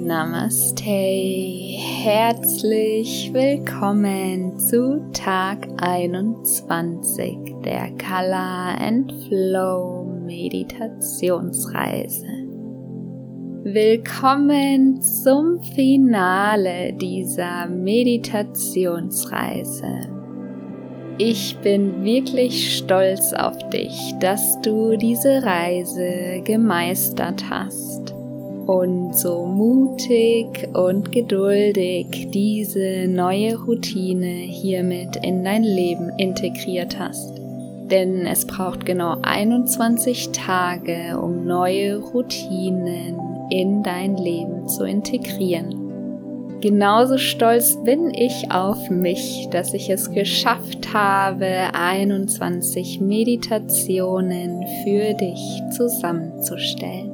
Namaste, herzlich willkommen zu Tag 21 der Color and Flow Meditationsreise. Willkommen zum Finale dieser Meditationsreise. Ich bin wirklich stolz auf dich, dass du diese Reise gemeistert hast und so mutig und geduldig diese neue Routine hiermit in dein Leben integriert hast. Denn es braucht genau 21 Tage, um neue Routinen in dein Leben zu integrieren. Genauso stolz bin ich auf mich, dass ich es geschafft habe, 21 Meditationen für dich zusammenzustellen.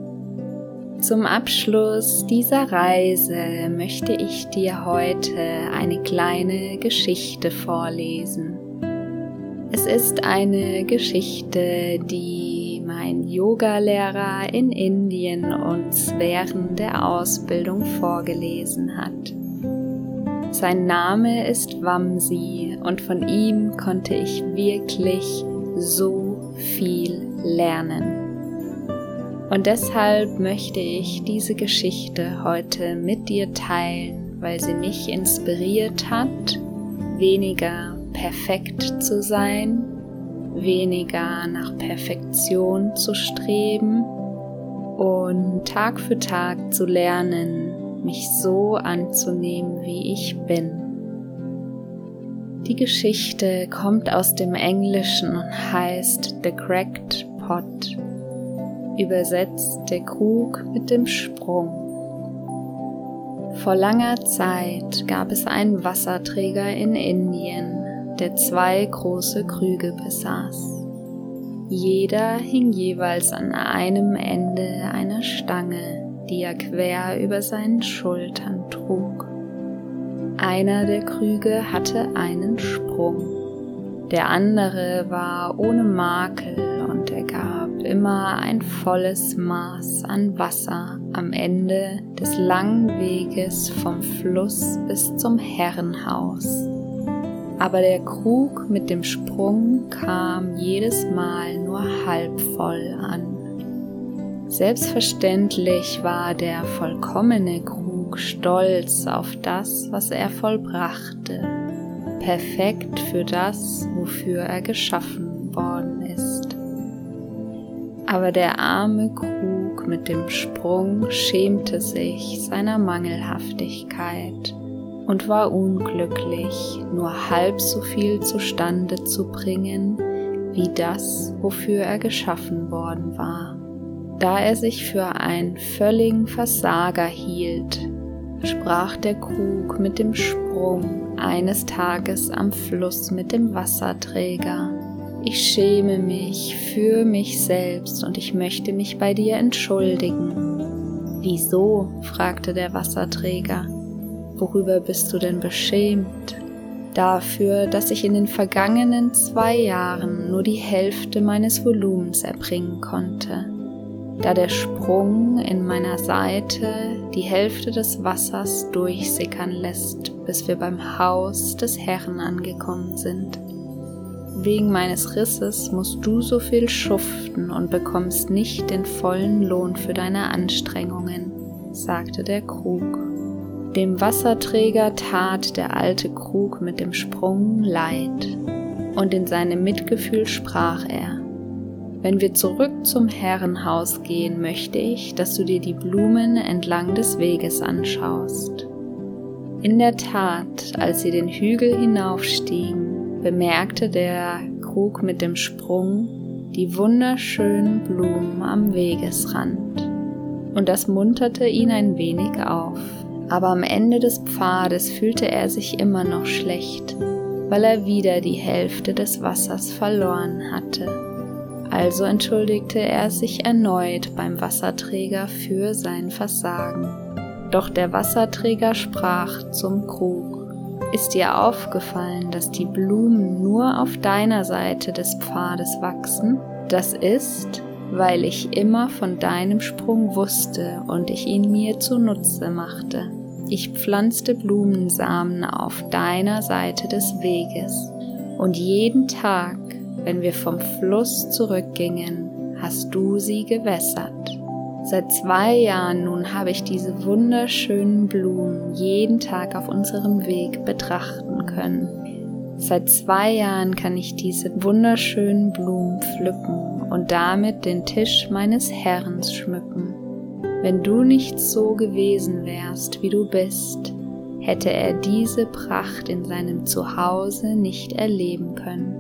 Zum Abschluss dieser Reise möchte ich dir heute eine kleine Geschichte vorlesen. Es ist eine Geschichte, die mein Yoga-Lehrer in Indien uns während der Ausbildung vorgelesen hat. Sein Name ist Vamsi und von ihm konnte ich wirklich so viel lernen. Und deshalb möchte ich diese Geschichte heute mit dir teilen, weil sie mich inspiriert hat, weniger perfekt zu sein, weniger nach Perfektion zu streben und Tag für Tag zu lernen, mich so anzunehmen, wie ich bin. Die Geschichte kommt aus dem Englischen und heißt The Cracked Pot, übersetzt der Krug mit dem Sprung. Vor langer Zeit gab es einen Wasserträger in Indien, der 2 große Krüge besaß. Jeder hing jeweils an einem Ende einer Stange, die er quer über seinen Schultern trug. Einer der Krüge hatte einen Sprung, der andere war ohne Makel und er gab immer ein volles Maß an Wasser am Ende des langen Weges vom Fluss bis zum Herrenhaus. Aber der Krug mit dem Sprung kam jedes Mal nur halb voll an. Selbstverständlich war der vollkommene Krug stolz auf das, was er vollbrachte, perfekt für das, wofür er geschaffen worden ist. Aber der arme Krug mit dem Sprung schämte sich seiner Mangelhaftigkeit und war unglücklich, nur halb so viel zustande zu bringen, wie das, wofür er geschaffen worden war. Da er sich für einen völligen Versager hielt, sprach der Krug mit dem Sprung eines Tages am Fluss mit dem Wasserträger: Ich schäme mich für mich selbst und ich möchte mich bei dir entschuldigen. Wieso? Fragte der Wasserträger. Worüber bist du denn beschämt? Dafür, dass ich in den vergangenen 2 Jahren nur die Hälfte meines Volumens erbringen konnte, da der Sprung in meiner Seite die Hälfte des Wassers durchsickern lässt, bis wir beim Haus des Herrn angekommen sind. Wegen meines Risses musst du so viel schuften und bekommst nicht den vollen Lohn für deine Anstrengungen, sagte der Krug. Dem Wasserträger tat der alte Krug mit dem Sprung leid, und in seinem Mitgefühl sprach er: Wenn wir zurück zum Herrenhaus gehen, möchte ich, dass du dir die Blumen entlang des Weges anschaust. In der Tat, als sie den Hügel hinaufstiegen, bemerkte der Krug mit dem Sprung die wunderschönen Blumen am Wegesrand, und das munterte ihn ein wenig auf. Aber am Ende des Pfades fühlte er sich immer noch schlecht, weil er wieder die Hälfte des Wassers verloren hatte. Also entschuldigte er sich erneut beim Wasserträger für sein Versagen. Doch der Wasserträger sprach zum Krug: Ist dir aufgefallen, dass die Blumen nur auf deiner Seite des Pfades wachsen? Das ist, weil ich immer von deinem Sprung wusste und ich ihn mir zunutze machte. Ich pflanzte Blumensamen auf deiner Seite des Weges und jeden Tag, wenn wir vom Fluss zurückgingen, hast du sie gewässert. Seit 2 Jahren nun habe ich diese wunderschönen Blumen jeden Tag auf unserem Weg betrachten können. Seit 2 Jahren kann ich diese wunderschönen Blumen pflücken und damit den Tisch meines Herrn schmücken. Wenn du nicht so gewesen wärst, wie du bist, hätte er diese Pracht in seinem Zuhause nicht erleben können.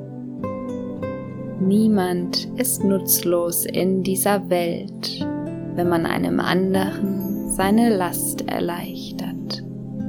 Niemand ist nutzlos in dieser Welt, wenn man einem anderen seine Last erleichtert.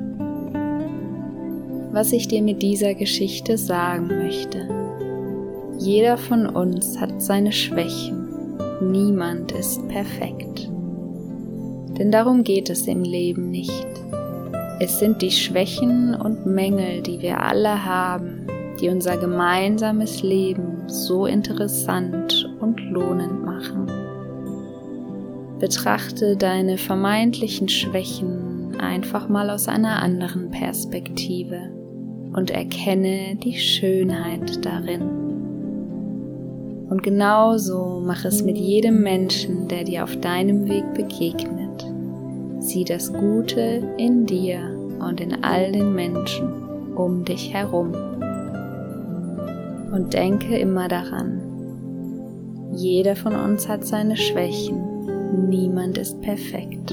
Was ich dir mit dieser Geschichte sagen möchte: Jeder von uns hat seine Schwächen, niemand ist perfekt. Denn darum geht es im Leben nicht. Es sind die Schwächen und Mängel, die wir alle haben, die unser gemeinsames Leben so interessant und lohnend machen. Betrachte deine vermeintlichen Schwächen einfach mal aus einer anderen Perspektive und erkenne die Schönheit darin. Und genauso mach es mit jedem Menschen, der dir auf deinem Weg begegnet. Sieh das Gute in dir und in all den Menschen um dich herum. Und denke immer daran, jeder von uns hat seine Schwächen, niemand ist perfekt.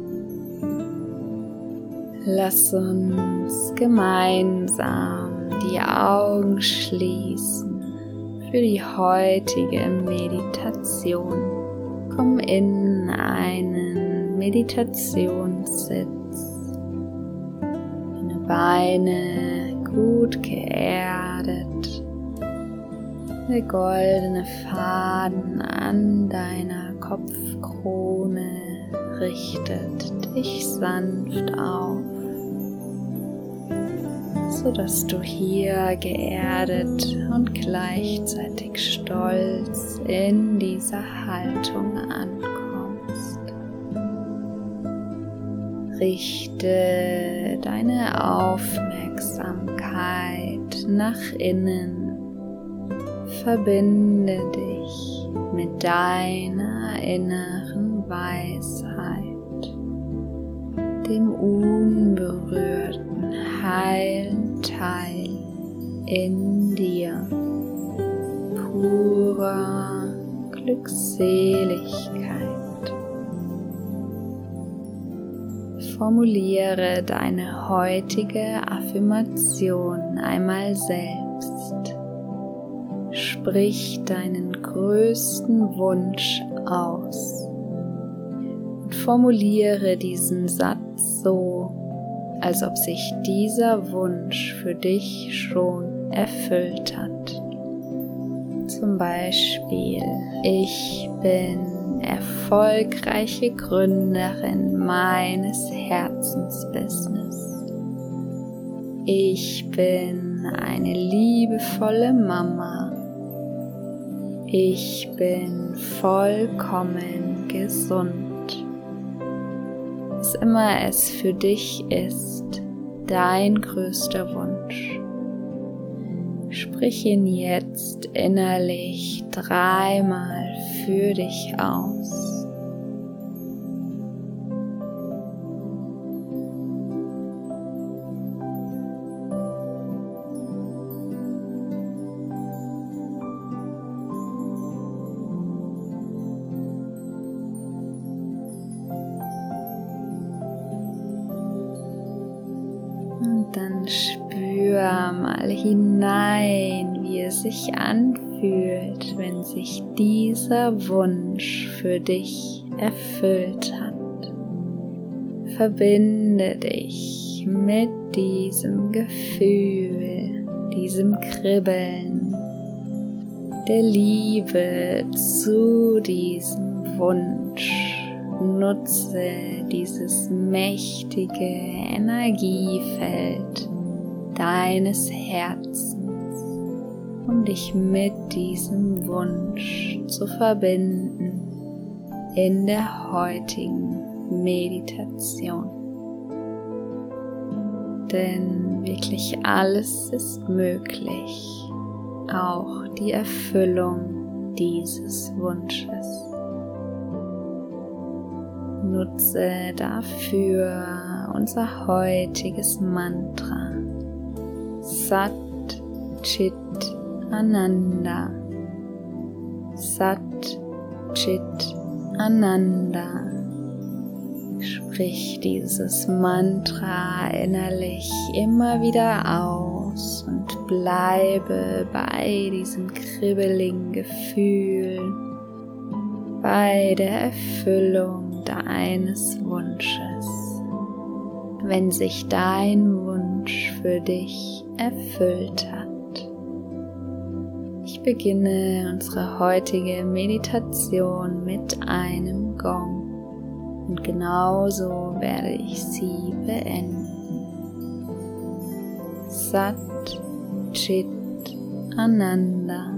Lass uns gemeinsam die Augen schließen für die heutige Meditation. Komm in einen Meditationssitz. Deine Beine gut geerdet. Der goldene Faden an deiner Kopfkrone richtet dich sanft auf, sodass du hier geerdet und gleichzeitig stolz in dieser Haltung ankommst. Richte deine Aufmerksamkeit nach innen. Verbinde dich mit deiner inneren Weisheit, dem unberührten, heilen Teil in dir, purer Glückseligkeit. Formuliere deine heutige Affirmation einmal selbst. Sprich deinen größten Wunsch aus und formuliere diesen Satz so, als ob sich dieser Wunsch für dich schon erfüllt hat. Zum Beispiel: Ich bin erfolgreiche Gründerin meines Herzensbusiness. Ich bin eine liebevolle Mama. Ich bin vollkommen gesund. Was immer es für dich ist, dein größter Wunsch. Sprich ihn jetzt innerlich 3-mal für dich aus. Und dann spür mal hinein, wie es sich anfühlt, wenn sich dieser Wunsch für dich erfüllt hat. Verbinde dich mit diesem Gefühl, diesem Kribbeln, der Liebe zu diesem Wunsch. Nutze dieses mächtige Energiefeld deines Herzens, um dich mit diesem Wunsch zu verbinden. in der heutigen Meditation. Denn wirklich alles ist möglich, auch die Erfüllung dieses Wunsches. Nutze dafür unser heutiges Mantra Sat Chit Ananda. Sat Chit Ananda. Sprich dieses Mantra innerlich immer wieder aus und bleibe bei diesem kribbeligen Gefühl, bei der Erfüllung deines Wunsches, wenn sich dein Wunsch für dich erfüllt hat. Ich beginne unsere heutige Meditation mit einem Gong und genauso werde ich sie beenden. Sat Chit Ananda.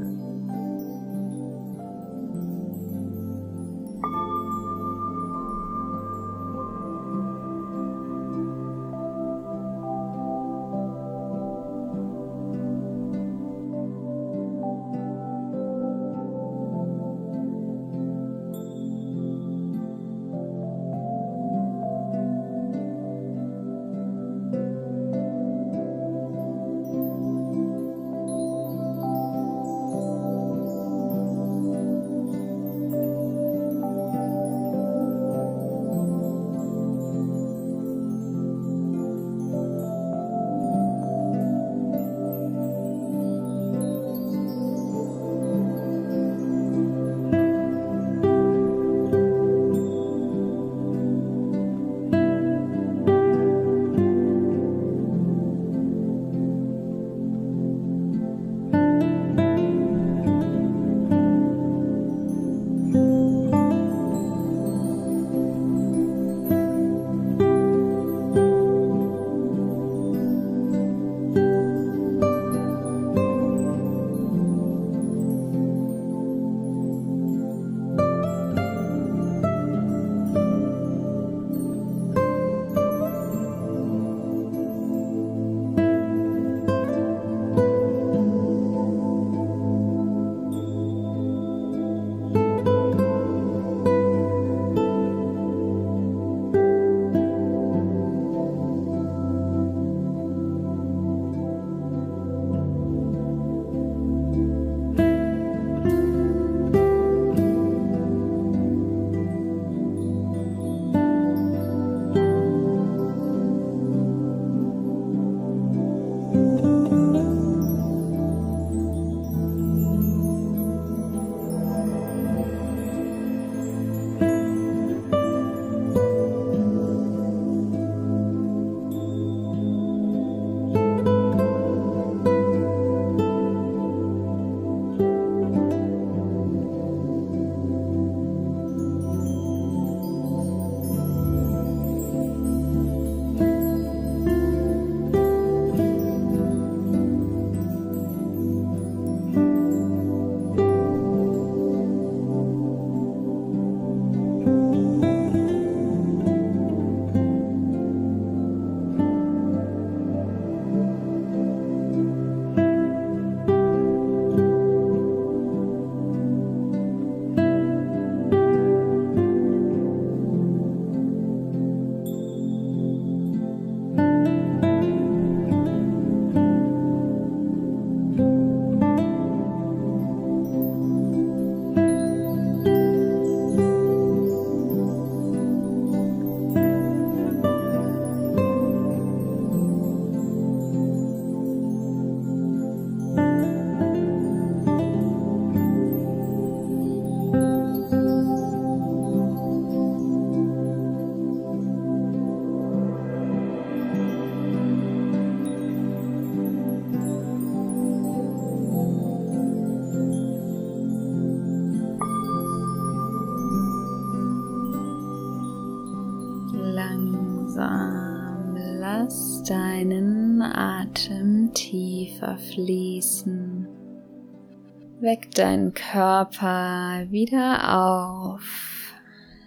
Langsam lass deinen Atem tiefer fließen. Weck deinen Körper wieder auf.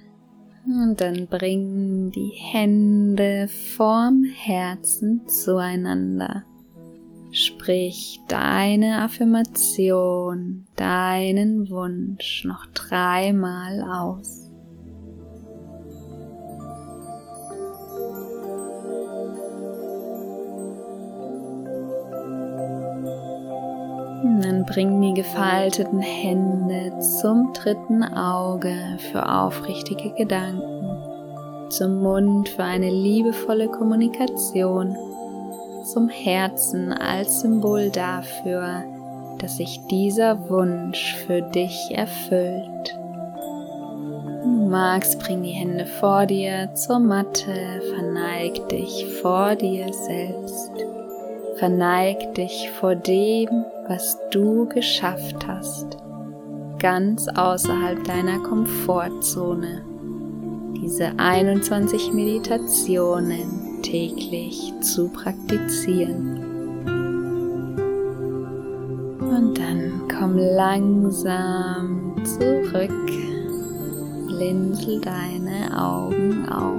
Und dann bring die Hände vorm Herzen zueinander. Sprich deine Affirmation, deinen Wunsch noch 3-mal aus. Dann bring die gefalteten Hände zum 3. Auge für aufrichtige Gedanken, zum Mund für eine liebevolle Kommunikation, zum Herzen als Symbol dafür, dass sich dieser Wunsch für dich erfüllt. Wenn du magst, bring die Hände vor dir zur Matte, verneig dich vor dir selbst. Verneig dich vor dem, was du geschafft hast, ganz außerhalb deiner Komfortzone. Diese 21 Meditationen täglich zu praktizieren. Und dann komm langsam zurück, blinzel deine Augen auf.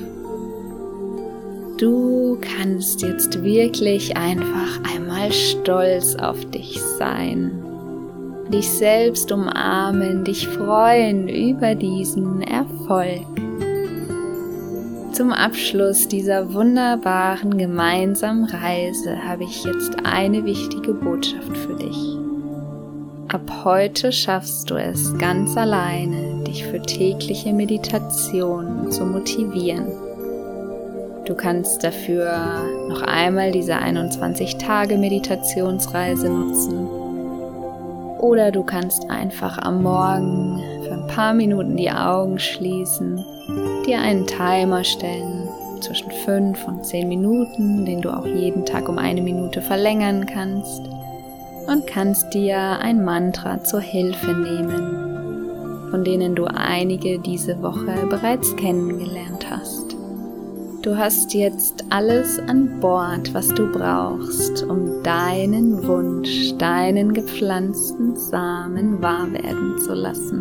Du kannst jetzt wirklich einfach einmal stolz auf dich sein, dich selbst umarmen, dich freuen über diesen Erfolg. Zum Abschluss dieser wunderbaren gemeinsamen Reise habe ich jetzt eine wichtige Botschaft für dich. Ab heute schaffst du es ganz alleine, dich für tägliche Meditation zu motivieren. Du kannst dafür noch einmal diese 21-Tage-Meditationsreise nutzen. Oder du kannst einfach am Morgen für ein paar Minuten die Augen schließen, dir einen Timer stellen zwischen 5 und 10 Minuten, den du auch jeden Tag um 1 Minute verlängern kannst, und kannst dir ein Mantra zur Hilfe nehmen, von denen du einige diese Woche bereits kennengelernt hast. Du hast jetzt alles an Bord, was du brauchst, um deinen Wunsch, deinen gepflanzten Samen wahr werden zu lassen.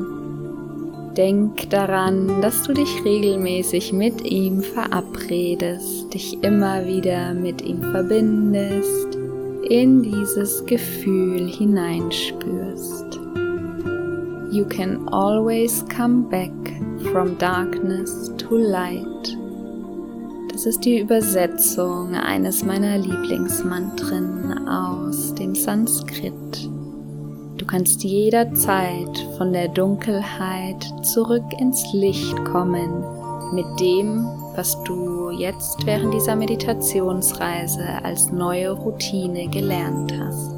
Denk daran, dass du dich regelmäßig mit ihm verabredest, dich immer wieder mit ihm verbindest, in dieses Gefühl hineinspürst. You can always come back from darkness to light. Das ist die Übersetzung eines meiner Lieblingsmantren aus dem Sanskrit. Du kannst jederzeit von der Dunkelheit zurück ins Licht kommen mit dem, was du jetzt während dieser Meditationsreise als neue Routine gelernt hast.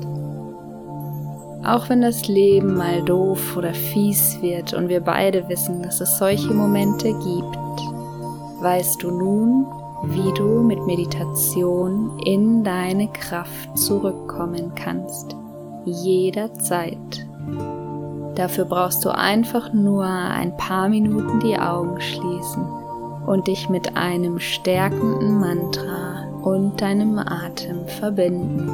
Auch wenn das Leben mal doof oder fies wird und wir beide wissen, dass es solche Momente gibt, weißt du nun, wie du mit Meditation in deine Kraft zurückkommen kannst, jederzeit. Dafür brauchst du einfach nur ein paar Minuten die Augen schließen und dich mit einem stärkenden Mantra und deinem Atem verbinden.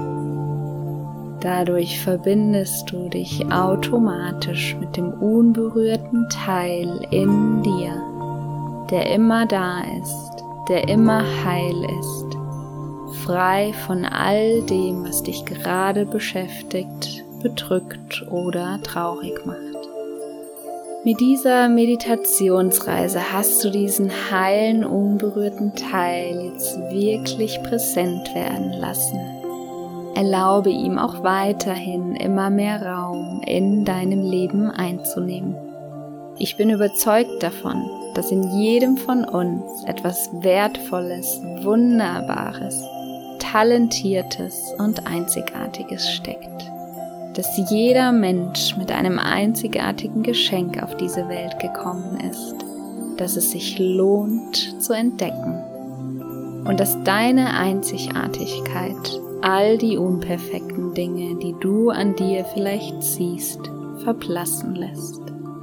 Dadurch verbindest du dich automatisch mit dem unberührten Teil in dir, der immer da ist, der immer heil ist, frei von all dem, was dich gerade beschäftigt, bedrückt oder traurig macht. Mit dieser Meditationsreise hast du diesen heilen, unberührten Teil jetzt wirklich präsent werden lassen. Erlaube ihm auch weiterhin immer mehr Raum in deinem Leben einzunehmen. Ich bin überzeugt davon, dass in jedem von uns etwas Wertvolles, Wunderbares, Talentiertes und Einzigartiges steckt. Dass jeder Mensch mit einem einzigartigen Geschenk auf diese Welt gekommen ist, dass es sich lohnt zu entdecken. Und dass deine Einzigartigkeit all die unperfekten Dinge, die du an dir vielleicht siehst, verblassen lässt.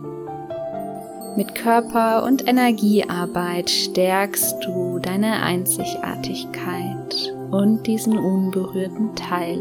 Mit Körper- und Energiearbeit stärkst du deine Einzigartigkeit und diesen unberührten Teil.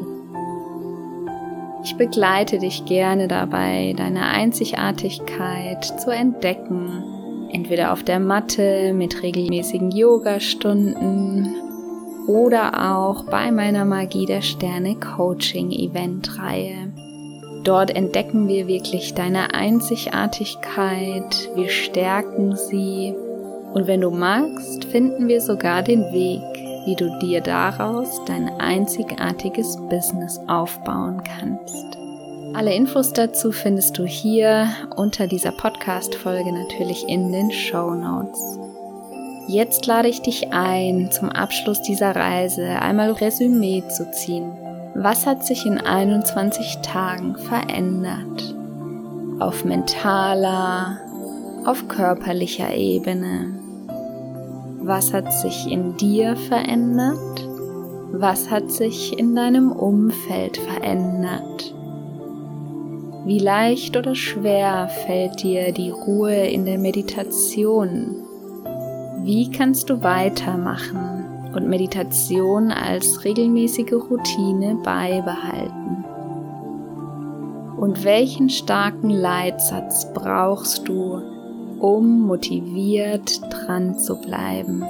Ich begleite dich gerne dabei, deine Einzigartigkeit zu entdecken, Entweder auf der Matte mit regelmäßigen Yoga-Stunden oder auch bei meiner Magie der Sterne Coaching-Event-Reihe. Dort entdecken wir wirklich deine Einzigartigkeit, wir stärken sie und wenn du magst, finden wir sogar den Weg, wie du dir daraus dein einzigartiges Business aufbauen kannst. Alle Infos dazu findest du hier unter dieser Podcast-Folge natürlich in den Shownotes. Jetzt lade ich dich ein, zum Abschluss dieser Reise einmal Resümee zu ziehen. Was hat sich in 21 Tagen verändert? Auf mentaler, auf körperlicher Ebene. Was hat sich in dir verändert? Was hat sich in deinem Umfeld verändert? Wie leicht oder schwer fällt dir die Ruhe in der Meditation? Wie kannst du weitermachen und Meditation als regelmäßige Routine beibehalten? Und welchen starken Leitsatz brauchst du, um motiviert dran zu bleiben?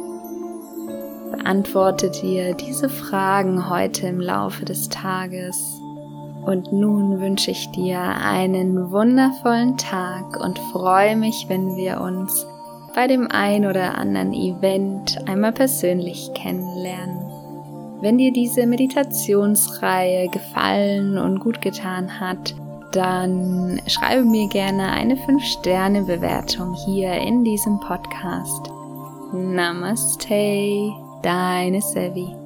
Beantworte dir diese Fragen heute im Laufe des Tages. Und nun wünsche ich dir einen wundervollen Tag und freue mich, wenn wir uns bei dem ein oder anderen Event einmal persönlich kennenlernen. Wenn dir diese Meditationsreihe gefallen und gut getan hat, dann schreibe mir gerne eine 5-Sterne-Bewertung hier in diesem Podcast. Namaste, deine Sevi.